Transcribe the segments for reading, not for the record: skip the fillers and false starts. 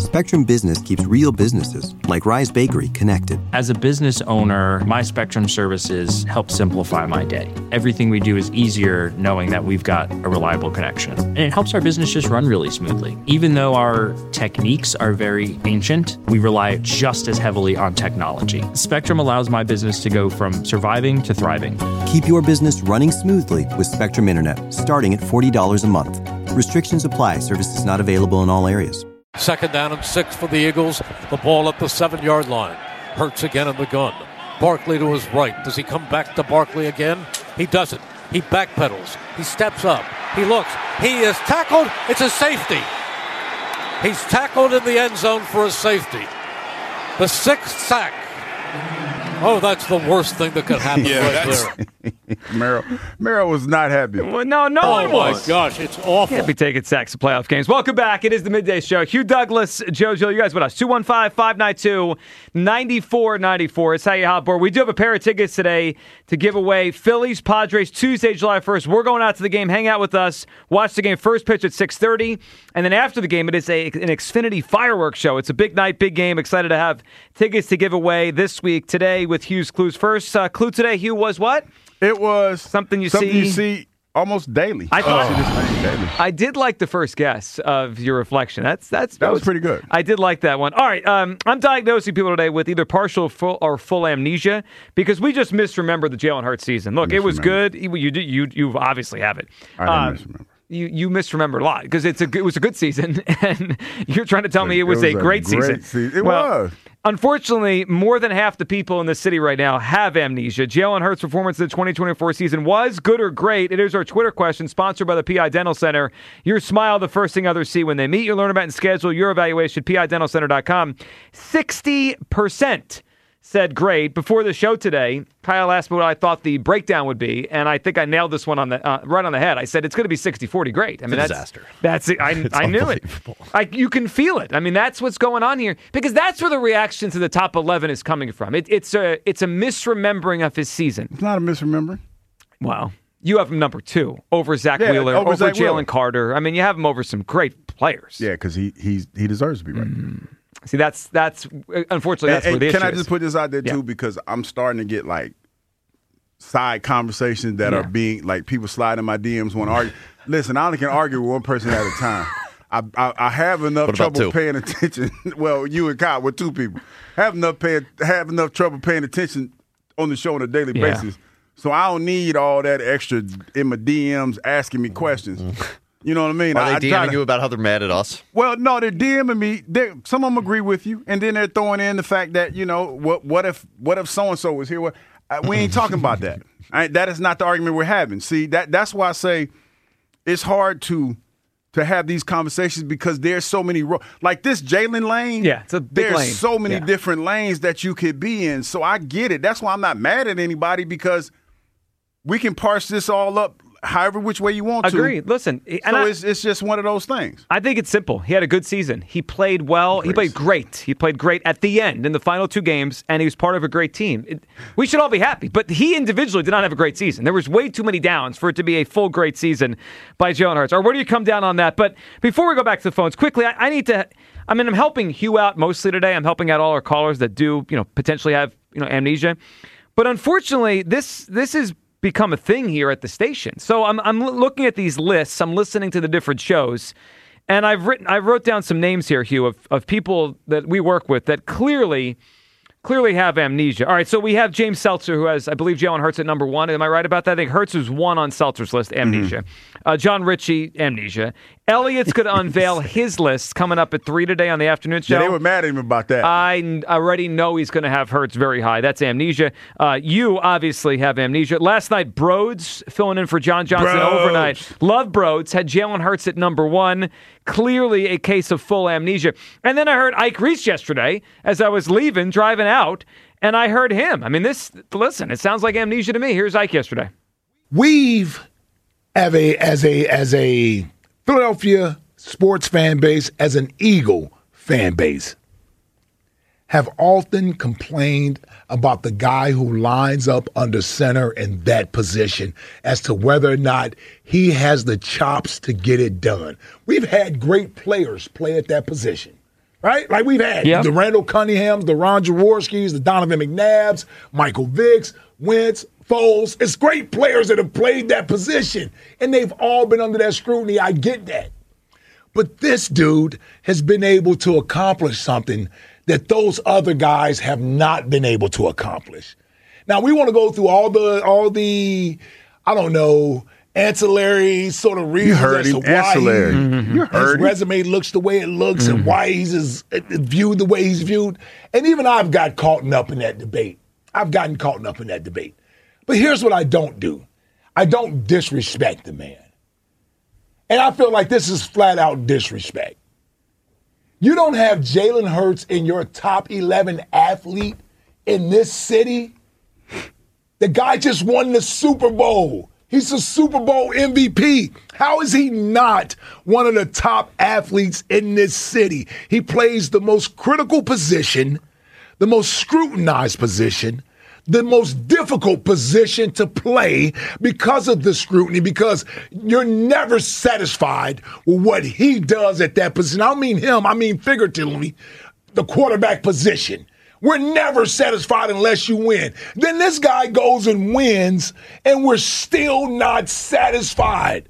Spectrum Business keeps real businesses, like Rise Bakery, connected. As a business owner, my Spectrum services help simplify my day. Everything we do is easier knowing that we've got a reliable connection. And it helps our business just run really smoothly. Even though our techniques are very ancient, we rely just as heavily on technology. Spectrum allows my business to go from surviving to thriving. Keep your business running smoothly with Spectrum Internet, starting at $40 a month. Restrictions apply. Services not available in all areas. 2nd down and 6 for the Eagles. The ball at the 7-yard line. Hurts again in the gun. Barkley to his right. Does he come back to Barkley again? He doesn't. He backpedals. He steps up. He looks. He is tackled. It's a safety. He's tackled in the end zone for a safety. The 6th sack. Oh, that's the worst thing that could happen there. Merrill was not happy. Well, no one was. Oh, my gosh, it's awful. Can't be taking sacks in playoff games. Welcome back. It is the Midday Show. Hugh Douglas, JoJo, you guys with us. 215-592-9494. It's how you hot board. We do have a pair of tickets today to give away. Phillies, Padres, Tuesday, July 1st. We're going out to the game. Hang out with us. Watch the game. First pitch at 6:30. And then after the game, it is an Xfinity fireworks show. It's a big night, big game. Excited to have tickets to give away this week. Today with Hugh's Clues. First clue today, Hugh, was what? It was something you see almost daily. I did like the first guess of your reflection. That was pretty good. I did like that one. All right, I'm diagnosing people today with either partial or full amnesia because we just misremembered the Jalen Hurts season. Look, it was good. You obviously have it. I didn't misremember. You misremember a lot because it was a good season, and you're trying to tell me it was a great season. It was. Unfortunately, more than half the people in the city right now have amnesia. Jalen Hurts' performance in the 2024 season was good or great. It is our Twitter question, sponsored by the PI Dental Center. Your smile, the first thing others see when they meet you. Learn about and schedule your evaluation, PIDentalCenter.com. 60% said great. Before the show today, Kyle asked me what I thought the breakdown would be, and I think I nailed this one on the right on the head. I said it's going to be 60-40 great. I mean, it's a disaster. That's it. I knew it. You can feel it. I mean, that's what's going on here because that's where the reaction to the top 11 is coming from. It's a misremembering of his season. It's not a misremembering. Wow. You have him number 2 over Zach Wheeler, over Jalen Carter. I mean, you have him over some great players. Yeah, because he deserves to be right. See, that's unfortunately that's where the issue is. Can I just put this out there too? Because I'm starting to get like side conversations that are being like people slide in my DMs want to argue. Listen, I only can argue with one person at a time. I have enough trouble paying attention. Well, you and Kyle, we're 2 people. Have enough trouble paying attention on the show on a daily basis. So I don't need all that extra in my DMs asking me questions. You know what I mean? Are they DMing you about how they're mad at us? Well, no, they're DMing me. Some of them agree with you, and then they're throwing in the fact that, you know, what if so-and-so was here? We ain't talking about that. That is not the argument we're having. See, that's why I say it's hard to have these conversations because there's so many like this Jalen lane. Yeah, it's a big lane. There's so many different lanes that you could be in. So I get it. That's why I'm not mad at anybody because we can parse this all up however which way you want to. Agreed. Listen. So it's just one of those things. I think it's simple. He had a good season. He played well. He played great. He played great at the end in the final 2 games, and he was part of a great team. We should all be happy. But he individually did not have a great season. There was way too many downs for it to be a full great season by Jalen Hurts. Or where do you come down on that? But before we go back to the phones, quickly, I'm helping Hugh out mostly today. I'm helping out all our callers that do, potentially have, amnesia. But unfortunately, this is become a thing here at the station. So I'm looking at these lists. I'm listening to the different shows, and I wrote down some names here, Hugh, of people that we work with that clearly have amnesia. All right, so we have James Seltzer, who has, I believe, Jalen Hurts at number 1. Am I right about that? I think Hurts is 1 on Seltzer's list, amnesia. John Ritchie, amnesia. Elliot's going to unveil his list coming up at 3 today on the afternoon show. Yeah, they were mad at him about that. I already know he's going to have Hurts very high. That's amnesia. You obviously have amnesia. Last night, Broads filling in for John Johnson overnight. Love Broads had Jalen Hurts at number 1. Clearly a case of full amnesia. And then I heard Ike Reese yesterday as I was driving out, and I heard him. I mean, listen, it sounds like amnesia to me. Here's Ike yesterday. We've, as a Philadelphia sports fan base, as an Eagle fan base, have often complained about the guy who lines up under center in that position as to whether or not he has the chops to get it done. We've had great players play at that position. right? Like we've had Yep. the Randall Cunninghams, the Ron Jaworskis, the Donovan McNabbs, Michael Vicks, Wentz, Foles. It's great players that have played that position, and they've all been under that scrutiny. I get that. But this dude has been able to accomplish something that those other guys have not been able to accomplish. Now, we want to go through all the I don't know, ancillary sort of reasons heard as to him. why Ancillary. You his heard him. resume looks the way it looks and why he's viewed the way he's viewed. And even I've got caught up in that debate. I've gotten caught up in that debate. But here's what I don't do. I don't disrespect the man. And I feel like this is flat out disrespect. You don't have Jalen Hurts in your top 11 athlete in this city. The guy just won the Super Bowl. He's a Super Bowl MVP. How is he not one of the top athletes in this city? He plays the most critical position, the most scrutinized position, the most difficult position to play because of the scrutiny, because you're never satisfied with what he does at that position. I don't mean him, I mean figuratively, the quarterback position. We're never satisfied unless you win. Then this guy goes and wins, and we're still not satisfied.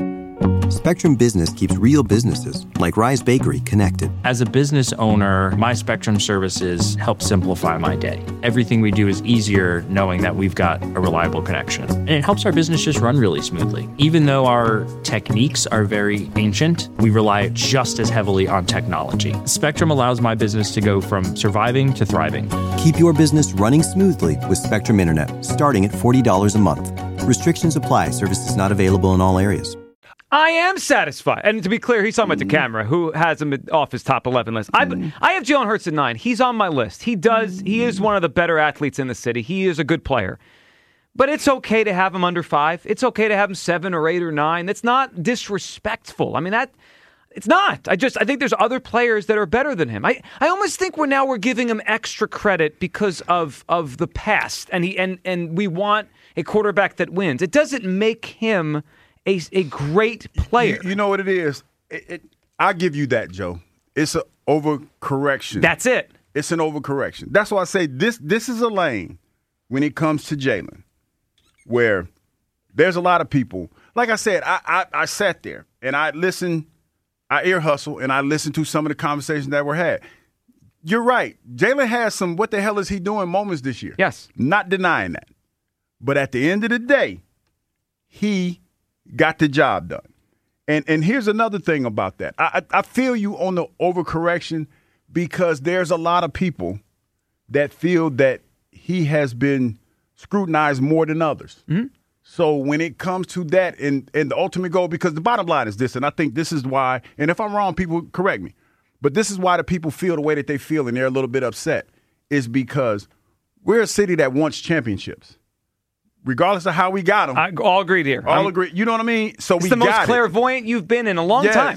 Spectrum Business keeps real businesses, like Rise Bakery, connected. As a business owner, my Spectrum services help simplify my day. Everything we do is easier knowing that we've got a reliable connection. And it helps our business just run really smoothly. Even though our techniques are very ancient, we rely just as heavily on technology. Spectrum allows my business to go from surviving to thriving. Keep your business running smoothly with Spectrum Internet, starting at $40 a month. Restrictions apply. Services not available in all areas. I am satisfied. And to be clear, he's talking about the camera, who has him off his top 11 list. I have Jalen Hurts at 9. He's on my list. He is one of the better athletes in the city. He is a good player. But it's okay to have him under 5. It's okay to have him 7 or 8 or 9. That's not disrespectful. I mean, it's not. I think there's other players that are better than him. I almost think we're giving him extra credit because of the past. And we want a quarterback that wins. It doesn't make him a great player. You know what it is? I'll give you that, Joe. It's an overcorrection. That's it. It's an overcorrection. That's why I say this is a lane when it comes to Jalen where there's a lot of people. Like I said, I sat there and I listened, I ear hustle, and I listened to some of the conversations that were had. You're right. Jalen has some what the hell is he doing moments this year. Yes. Not denying that. But at the end of the day, he got the job done. And here's another thing about that. I feel you on the overcorrection because there's a lot of people that feel that he has been scrutinized more than others. Mm-hmm. So when it comes to that and the ultimate goal, because the bottom line is this, and I think this is why, and if I'm wrong, people correct me, but this is why the people feel the way that they feel and they're a little bit upset, is because we're a city that wants championships. Regardless of how we got them. I all agreed here. All agree. You know what I mean? So it's we the got most clairvoyant you've been in a long time.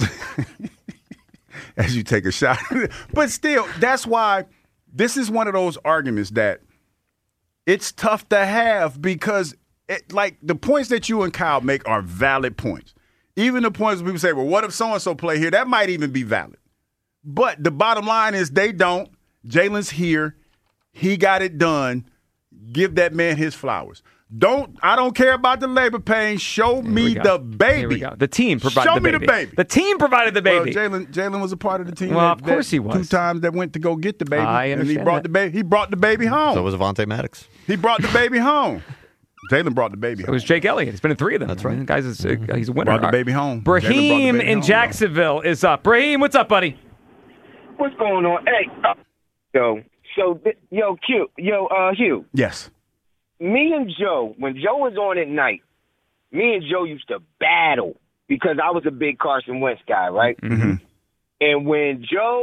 As you take a shot. But still, that's why this is one of those arguments that it's tough to have because, like, the points that you and Kyle make are valid points. Even the points where people say, well, what if so-and-so play here? That might even be valid. But the bottom line is they don't. Jalen's here. He got it done. Give that man his flowers. I don't care about the labor pain. Show me the baby. Here we go. The team provided the baby. Show me the baby. The team provided the baby. Well, Jalen was a part of the team. Well, of course he was. 2 times that went to go get the baby. I understand. And he brought the baby. He brought the baby home. So was Avonte Maddox. He brought the baby home. Jalen brought the baby home. It was Jake Elliott. He's been in 3 of them. That's right. The guy's he's a winner. Brought the baby home. Brahim in Jacksonville is up. Brahim, what's up, buddy? What's going on? Hey, Hugh. Yes. Me and Joe, when Joe was on at night, me and Joe used to battle because I was a big Carson Wentz guy, right? Mm-hmm. And when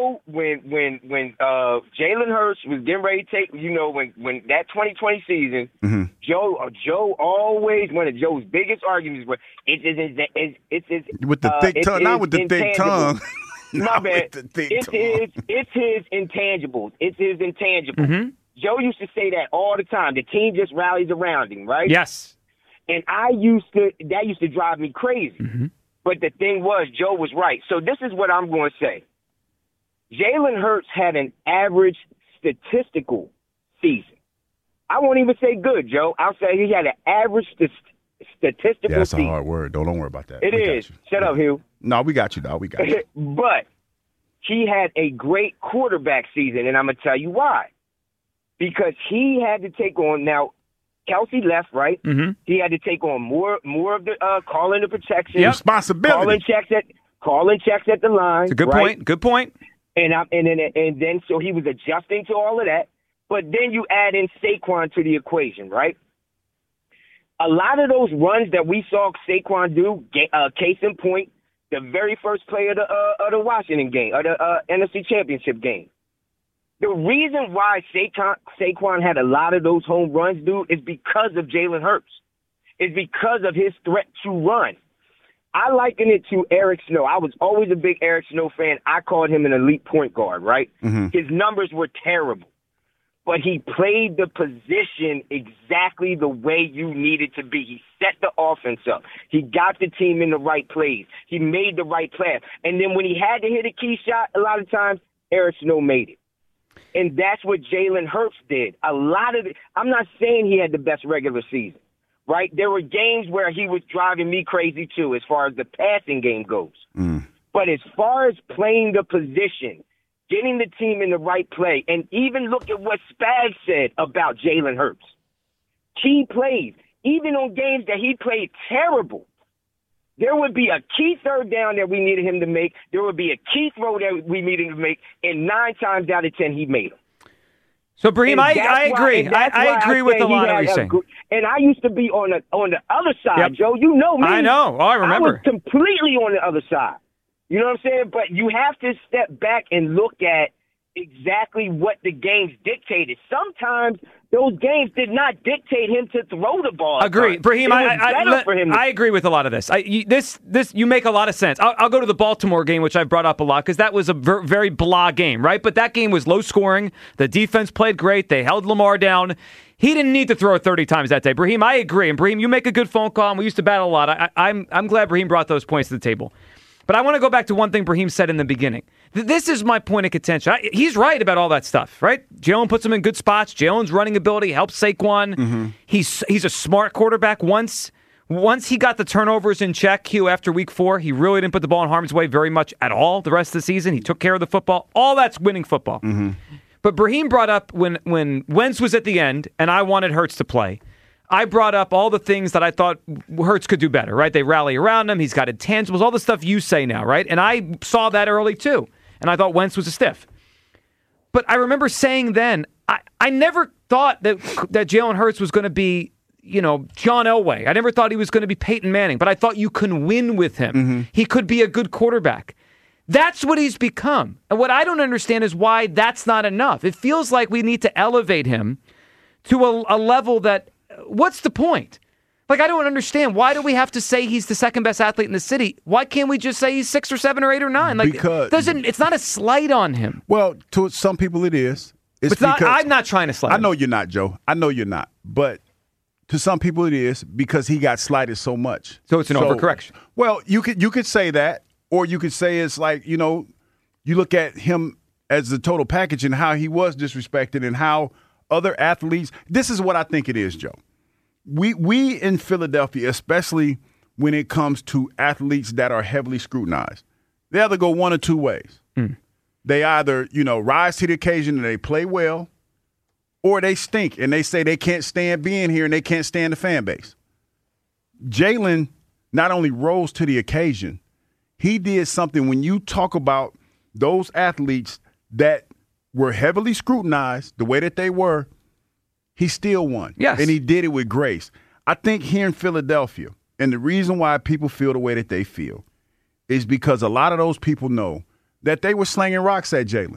Jalen Hurts was getting ready to take, when that 2020 season, mm-hmm. Joe always, one of Joe's biggest arguments was it's with the thick tongue, not with the thick tongue. My bad. It's his intangibles. It's his intangibles. Mm-hmm. Joe used to say that all the time. The team just rallies around him, right? Yes. And that used to drive me crazy. Mm-hmm. But the thing was, Joe was right. So this is what I'm going to say. Jalen Hurts had an average statistical season. I won't even say good, Joe. I'll say he had an average statistical Yeah, that's season. a hard word. Don't worry about that. It We is. got you. Shut up, Hugh. No, we got you, dog. We got you. But he had a great quarterback season, and I'm going to tell you why. Because he had to take on – now, Kelsey left, right? Mm-hmm. He had to take on more of the calling the protection. Yep. Responsibility. Calling checks at the line. It's a good right? point. Good point. And then so he was adjusting to all of that. But then you add in Saquon to the equation, right? A lot of those runs that we saw Saquon do, case in point, the very first play of the Washington game, of the NFC Championship game. The reason why Saquon had a lot of those home runs, dude, is because of Jalen Hurts. It's because of his threat to run. I liken it to Eric Snow. I was always a big Eric Snow fan. I called him an elite point guard, right? Mm-hmm. His numbers were terrible. But he played the position exactly the way you needed to be. He set the offense up. He got the team in the right plays. He made the right pass. And then when he had to hit a key shot, a lot of times, Eric Snow made it. And that's what Jalen Hurts did. I'm not saying he had the best regular season, right? There were games where he was driving me crazy, too, as far as the passing game goes. But as far as playing the position, getting the team in the right play, and even look at what Spags said about Jalen Hurts. Key plays, even on games that he played terrible, there would be a key third down that we needed him to make. There would be a key throw that we needed him to make, and 9 times out of 10, he made them. So, Brahim, I agree. I agree with a lot of what you're saying. And I used to be on the other side, Yep. Joe. You know me. I know. Oh, I remember. I was completely on the other side. You know what I'm saying? But you have to step back and look at exactly what the games dictated. Sometimes those games did not dictate him to throw the ball. Agree, Brahim. I agree with a lot of this. You make a lot of sense. I'll go to the Baltimore game, which I've brought up a lot, because that was a very blah game, right? But that game was low scoring. The defense played great. They held Lamar down. He didn't need to throw it 30 times that day. Brahim, I agree. And Brahim, you make a good phone call, and we used to battle a lot. I'm glad Brahim brought those points to the table. But I want to go back to one thing Brahim said in the beginning. This is my point of contention. He's right about all that stuff, right? Jalen puts him in good spots. Jalen's running ability helps Saquon. Mm-hmm. He's a smart quarterback. Once he got the turnovers in check, Hugh, after week 4, he really didn't put the ball in harm's way very much at all the rest of the season. He took care of the football. All that's winning football. Mm-hmm. But Brahim brought up when Wentz was at the end and I wanted Hurts to play, I brought up all the things that I thought Hurts could do better, right? They rally around him. He's got intangibles, all the stuff you say now, right? And I saw that early too. And I thought Wentz was a stiff. But I remember saying then, I never thought that Jalen Hurts was going to be, John Elway. I never thought he was going to be Peyton Manning, but I thought you can win with him. Mm-hmm. He could be a good quarterback. That's what he's become. And what I don't understand is why that's not enough. It feels like we need to elevate him to a level that, what's the point? Like, I don't understand. Why do we have to say he's the second best athlete in the city? Why can't we just say he's 6 or 7 or 8 or 9? Like, it's not a slight on him. Well, to some people it is. I'm not trying to slight him. I know you're not, Joe. I know you're not. But to some people it is because he got slighted so much. So it's an overcorrection. Well, you could say that, or you could say it's like, you look at him as the total package and how he was disrespected and how other athletes. This is what I think it is, Joe. We in Philadelphia, especially when it comes to athletes that are heavily scrutinized, they either go one or two ways. Mm. They either, rise to the occasion and they play well, or they stink and they say they can't stand being here and they can't stand the fan base. Jalen not only rose to the occasion, he did something. When you talk about those athletes that were heavily scrutinized the way that they were, he still won. Yes. And he did it with grace. I think here in Philadelphia, and the reason why people feel the way that they feel is because a lot of those people know that they were slinging rocks at Jalen.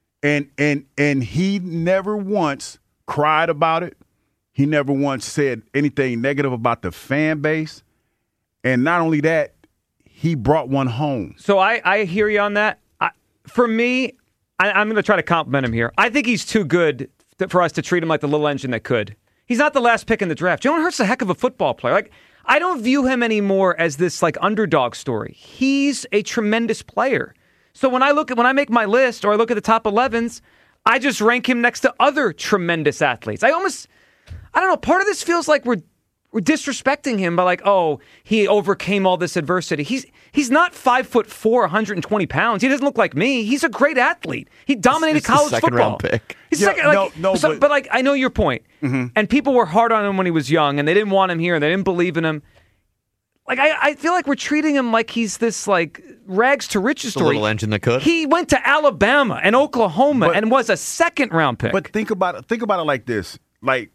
And he never once cried about it. He never once said anything negative about the fan base. And not only that, he brought one home. So I hear you on that. For me, I'm going to try to compliment him here. I think he's too good for us to treat him like the little engine that could. He's not the last pick in the draft. Jalen Hurts is a heck of a football player. Like, I don't view him anymore as this underdog story. He's a tremendous player. So when I make my list or I look at the top 11s, I just rank him next to other tremendous athletes. I don't know, part of this feels like we're disrespecting him by like, oh, he overcame all this adversity. He's not 5'4", 120 pounds. He doesn't look like me. He's a great athlete. He dominated college second football. Round pick. He's but like I know your point. And people were hard on him when he was young, and they didn't want him here, and they didn't believe in him. Like I feel like we're treating him like he's this like rags to riches story. A little engine that could. He went to Alabama and Oklahoma and was a second round pick. But think about it like this. Like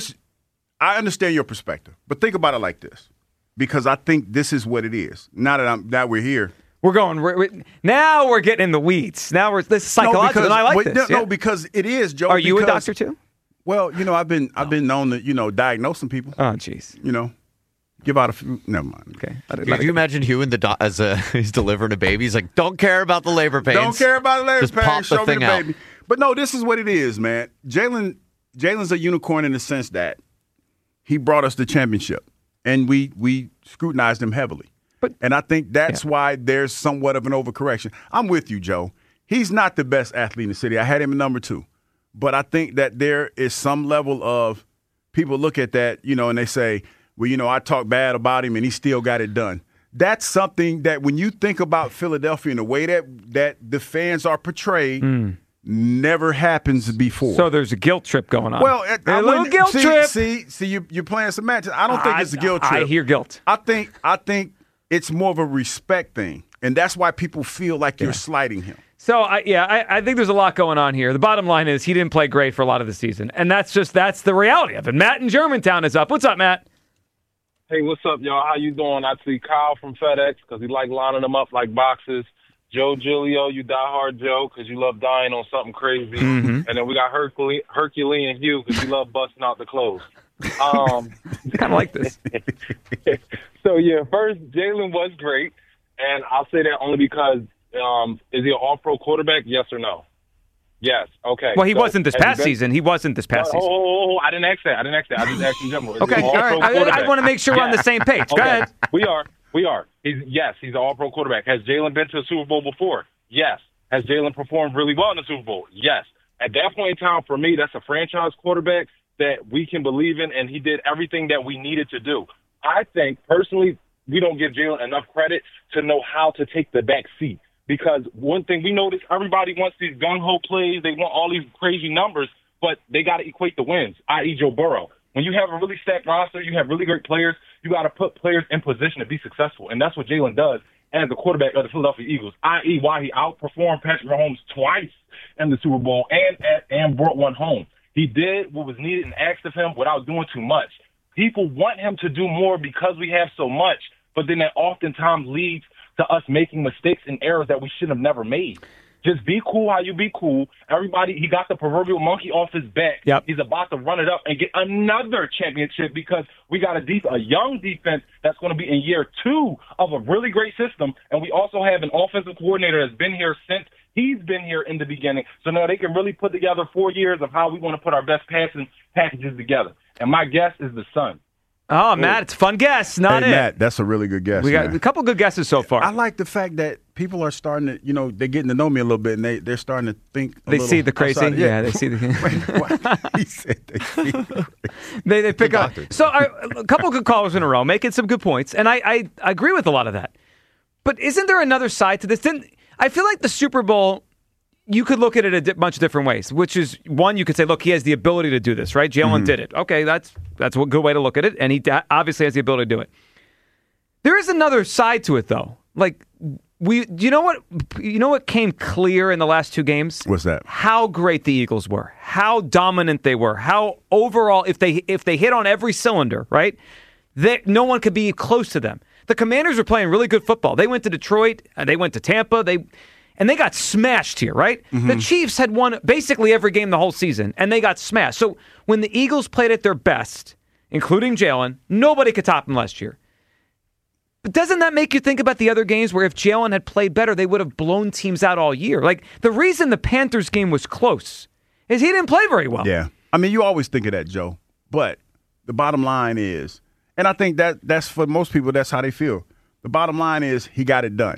I understand your perspective, but think about it like this, because I think this is what it is. Now that we're here, now we're getting in the weeds. Now this is psychological, and I like this. No, because it is, Joe. Are you a doctor too? Well, I've been known to diagnose some people. Oh, jeez. Give out a few. Never mind. Okay. Could you imagine Hugh as he's delivering a baby? He's like, don't care about the labor pains. Don't care about the labor Just pains. pop the Show me thing the out. baby. But no, this is what it is, man. Jalen's a unicorn in the sense that he brought us the championship, and we scrutinized him heavily. And I think that's why there's somewhat of an overcorrection. I'm with you, Joe. He's not the best athlete in the city. I had him at number 2. But I think that there is some level of people look at that, and they say, well, I talk bad about him and he still got it done. That's something that when you think about Philadelphia and the way that the fans are portrayed, never happens before. So there's a guilt trip going on. Well, a little guilt trip. See, you're playing semantics. I don't think it's a guilt trip. I hear guilt. I think it's more of a respect thing, and that's why people feel like you're slighting him. So, I think there's a lot going on here. The bottom line is he didn't play great for a lot of the season, and that's the reality of it. Matt in Germantown is up. What's up, Matt? Hey, what's up, y'all? How you doing? I see Kyle from FedEx because he like lining them up like boxes. Joe Giglio, you diehard Joe because you love dying on something crazy. And then we got Herculean Hugh because you love busting out the clothes. Kind of like this. So, first, Jalen was great, and I'll say that only because is he an all-pro quarterback, yes or no? Yes. Okay. Well, he wasn't this past season. He wasn't this past season. Oh, I didn't ask that. I just asked in general. Okay. All right. I want to make sure we're on the same page. Go ahead. We are. He's an all-pro quarterback. Has Jalen been to a Super Bowl before? Yes. Has Jalen performed really well in the Super Bowl? Yes. At that point in time, for me, that's a franchise quarterback that we can believe in, and he did everything that we needed to do. I think, personally, we don't give Jalen enough credit to know how to take the back seat. Because one thing we notice, everybody wants these gung-ho plays. They want all these crazy numbers, but they got to equate the wins, i.e. Joe Burrow. When you have a really stacked roster, you have really great players, you got to put players in position to be successful. And that's what Jalen does as the quarterback of the Philadelphia Eagles, i.e. why he outperformed Patrick Mahomes twice in the Super Bowl and brought one home. He did what was needed and asked of him without doing too much. People want him to do more because we have so much, but then that oftentimes leads to us making mistakes and errors that we should have never made. Just be cool how you be cool. Everybody, he got the proverbial monkey off his back. Yep. He's about to run it up and get another championship because we got a young defense that's going to be in year 2 of a really great system. And we also have an offensive coordinator that's been here since he's been here in the beginning. So now they can really put together 4 years of how we want to put our best passing packages together. And my guess is the Sun. Oh, Matt, it's a fun guess. Not it. Matt, that's a really good guess. We got a couple good guesses so far. I like the fact that people are starting to, they're getting to know me a little bit, and they're starting to think. They see the crazy. Outside. Yeah, they see the. He said they see the crazy. They pick up. So a couple good callers in a row, making some good points, and I agree with a lot of that. But isn't there another side to this? I feel like the Super Bowl, you could look at it a bunch of different ways, which is, one, you could say, look, he has the ability to do this, right? Jalen did it. Okay, that's a good way to look at it, and he obviously has the ability to do it. There is another side to it, though. Like, you know what came clear in the last 2 games? What's that? How great the Eagles were, how dominant they were, how overall, if they hit on every cylinder, right, no one could be close to them. The Commanders were playing really good football. They went to Detroit, they went to Tampa, and they got smashed here, right? The Chiefs had won basically every game the whole season, and they got smashed. So when the Eagles played at their best, including Jalen, nobody could top them last year. But doesn't that make you think about the other games where if Jalen had played better, they would have blown teams out all year? Like, the reason the Panthers game was close is he didn't play very well. Yeah. I mean, you always think of that, Joe. But the bottom line is, and I think that's for most people, that's how they feel. The bottom line is he got it done.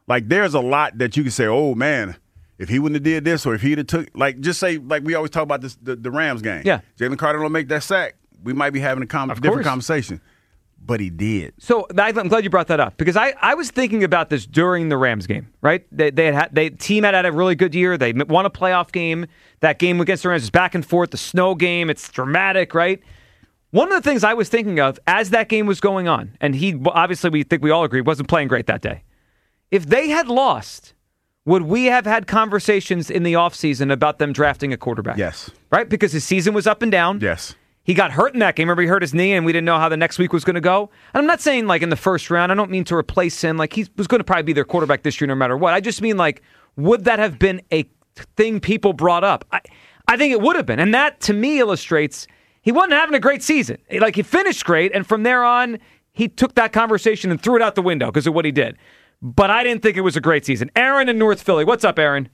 Like, there's a lot that you can say, oh, man, if he wouldn't have did this or if he'd have took – like, just say, like we always talk about this, the Rams game. Yeah. Jalen Carter don't make that sack. We might be having a different conversation. But he did. So I'm glad you brought that up because I was thinking about this during the Rams game, right? Team had a really good year. They won a playoff game. That game against the Rams is back and forth. The snow game, it's dramatic, right? One of the things I was thinking of as that game was going on, and he obviously we all agree wasn't playing great that day. If they had lost, would we have had conversations in the offseason about them drafting a quarterback? Yes. Right? Because his season was up and down. Yes. He got hurt in that game. Remember, he hurt his knee, and we didn't know how the next week was going to go. And I'm not saying, like, in the first round. I don't mean to replace him. Like, he was going to probably be their quarterback this year no matter what. I just mean, like, would that have been a thing people brought up? I think it would have been. And that, to me, illustrates he wasn't having a great season. Like, he finished great, and from there on, he took that conversation and threw it out the window because of what he did. But I didn't think it was a great season. Aaron in North Philly. What's up, Aaron?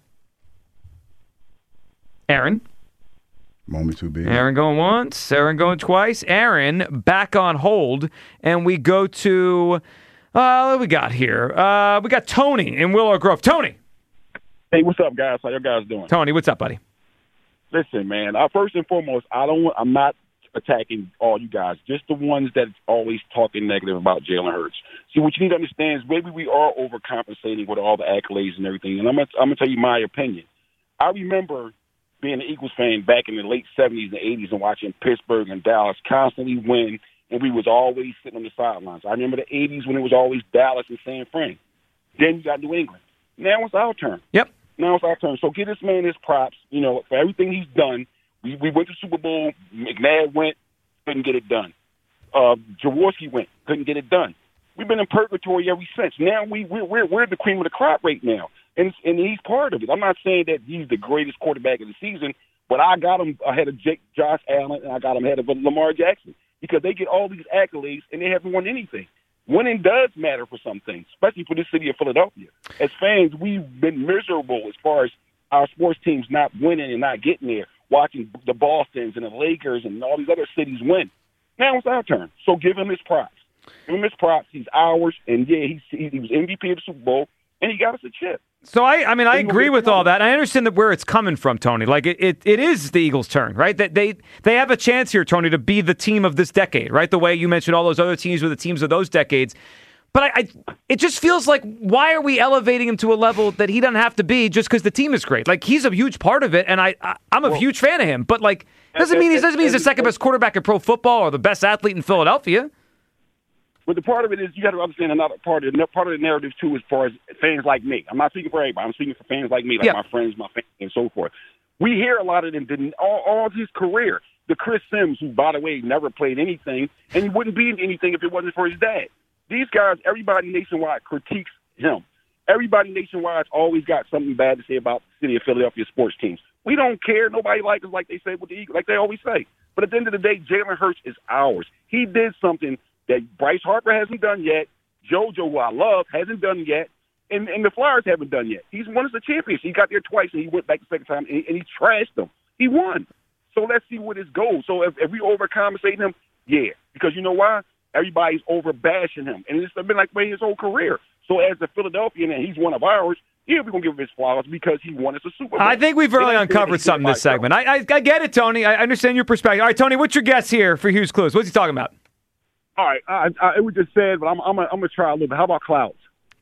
Aaron? Moment too big. Aaron going once, Aaron going twice. Aaron back on hold, and we go to, what we got here? We got Tony in Willow Grove. Tony. Hey, what's up, guys? How you guys doing? Tony, what's up, buddy? Listen, man, first and foremost, I'm not attacking all you guys, just the ones that always talking negative about Jalen Hurts. See, what you need to understand is maybe we are overcompensating with all the accolades and everything, and I'm gonna tell you my opinion. I remember being an Eagles fan back in the late 70s and 80s and watching Pittsburgh and Dallas constantly win, and we was always sitting on the sidelines. I remember the 80s when it was always Dallas and San Fran. Then you got New England. Now it's our turn. Yep. Now it's our turn. So give this man his props, for everything he's done. We went to Super Bowl. McNabb went, couldn't get it done. Jaworski went, couldn't get it done. We've been in purgatory ever since. Now we're the cream of the crop right now. And he's part of it. I'm not saying that he's the greatest quarterback of the season, but I got him ahead of Josh Allen, and I got him ahead of Lamar Jackson because they get all these accolades, and they haven't won anything. Winning does matter for some things, especially for the city of Philadelphia. As fans, we've been miserable as far as our sports teams not winning and not getting there, watching the Bostons and the Lakers and all these other cities win. Now it's our turn, so give him his props. Give him his props. He's ours, and, yeah, he was MVP of the Super Bowl, and he got us a chip. So, I agree with all that. I understand that where it's coming from, Tony. Like, it is the Eagles' turn, right? That they have a chance here, Tony, to be the team of this decade, right? The way you mentioned all those other teams were the teams of those decades. But it just feels like, why are we elevating him to a level that he doesn't have to be just because the team is great? Like, he's a huge part of it, and I'm a huge fan of him. But, like, doesn't mean he's the second best quarterback in pro football or the best athlete in Philadelphia. But the part of it is you got to understand another part of the narrative, too, as far as fans like me. I'm not speaking for everybody. I'm speaking for fans like me, like my friends, my family, and so forth. We hear a lot of them all of his career. The Chris Sims, who, by the way, never played anything, and he wouldn't be in anything if it wasn't for his dad. These guys, everybody nationwide critiques him. Everybody nationwide's always got something bad to say about the city of Philadelphia sports teams. We don't care. Nobody likes us, like they say with the Eagles, like they always say. But at the end of the day, Jalen Hurts is ours. He did something that Bryce Harper hasn't done yet, JoJo, who I love, hasn't done yet, and the Flyers haven't done yet. He's won us a championship. He got there twice, and he went back the second time, and he trashed them. He won. So let's see what his goal. So if we overcompensate him, yeah. Because you know why? Everybody's over-bashing him. And it's been like his whole career. So as a Philadelphian, and he's one of ours, yeah, we're going to give him his flowers because he won us a Super Bowl. I think we've really uncovered something this segment. I get it, Tony. I understand your perspective. All right, Tony, what's your guess here for Hughes Clues? What's he talking about? All right, it was just said, but I'm gonna try a little bit. How about clouds?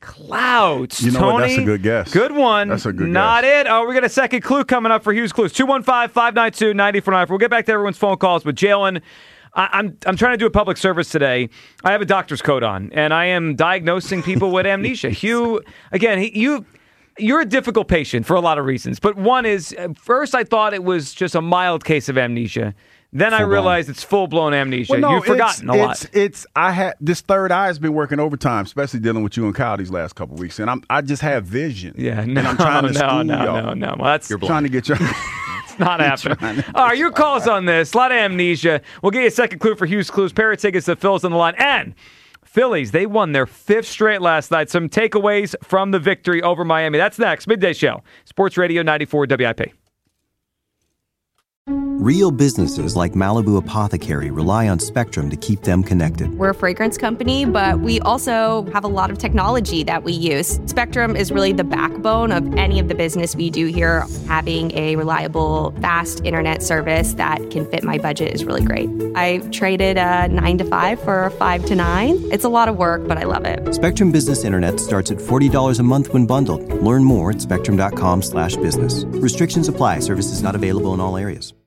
Clouds, you know Tony. What? That's a good guess. Good one. That's a good Not guess. it. Oh, we got a second clue coming up for Hughes Clues. 215-592-9494. We'll get back to everyone's phone calls. But Jalen, I'm trying to do a public service today. I have a doctor's coat on, and I am diagnosing people with amnesia. Hugh, again, you're a difficult patient for a lot of reasons. But one is, first I thought it was just a mild case of amnesia. Then I realized it's full-blown amnesia. Well, no, You've forgotten a lot. I had this third eye has been working overtime, especially dealing with you and Kyle these last couple of weeks, and I just have vision. Yeah, and I'm trying to school y'all. No. Well, that's you're trying to get your. It's not happening. All right, your calls on this. A lot of amnesia. We'll get you a second clue for Hughes Clues. Pair of tickets to Phil's on the line. And Phillies, they won their 5th straight last night. Some takeaways from the victory over Miami. That's next. Midday Show. Sports Radio 94 WIP. Real businesses like Malibu Apothecary rely on Spectrum to keep them connected. We're a fragrance company, but we also have a lot of technology that we use. Spectrum is really the backbone of any of the business we do here. Having a reliable, fast internet service that can fit my budget is really great. I traded a 9 to 5 for a 5 to 9. It's a lot of work, but I love it. Spectrum Business Internet starts at $40 a month when bundled. Learn more at spectrum.com/business. Restrictions apply. Services not available in all areas.